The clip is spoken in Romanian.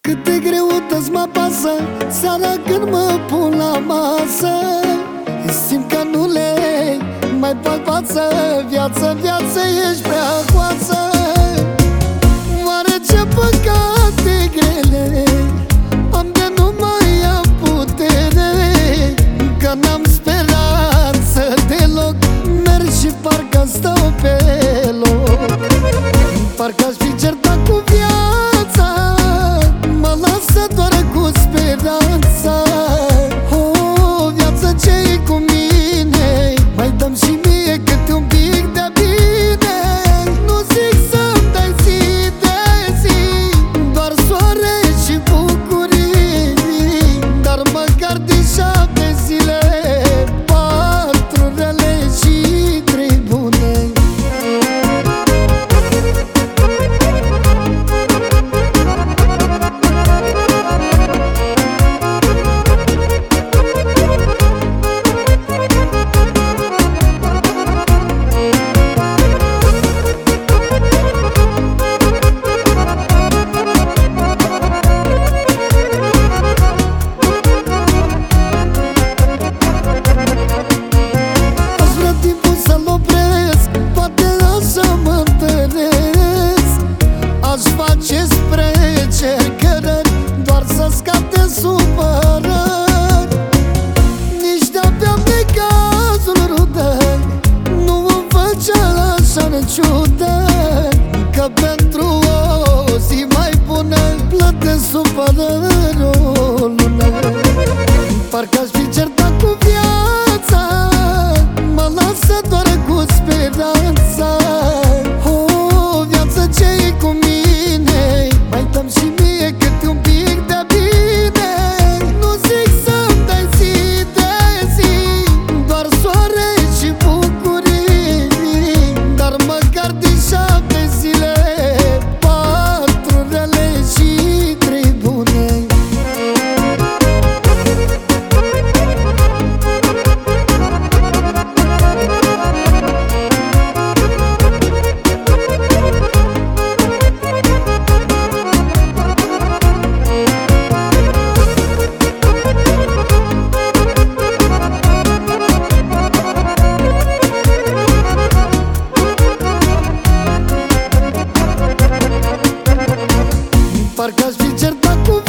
Cât de greutăți mă apasă seara când mă pun la masă. Simt că nu le mai fac față. Viață, viață, ești prea coață. Oare ce păcate grele am de nu mai am putere, că n-am speranță deloc. Merg și parcă stau pe loc. Parcă aș fi certat cu viața, mă lasă doar cu speranța. Oh, viață, ce-i cu mine? Mai dăm și mie câte un pic de bine. Nu zic să-mi dai zi de zi doar soare și bucurii, dar măcar din 7 zile 4 rele și 3 bune. Aș face spre cercărări doar să scap de supărări. Nici de-aveam de cazul rudări nu îmi făcea așa ciudă, că pentru o zi mai bună plătesc supărări o lună. Parcă aș fi certat cu viața, mă lasă doar cu speranța. Oh, viață, ce-i cu mine? Mai dăm și mie câte un pic de bine. Nu zic să-mi dai zi de zi doar soare și bucurii, dar măcar din 7 zile 4 rele și 3 bune. Parcă aș fi certat cu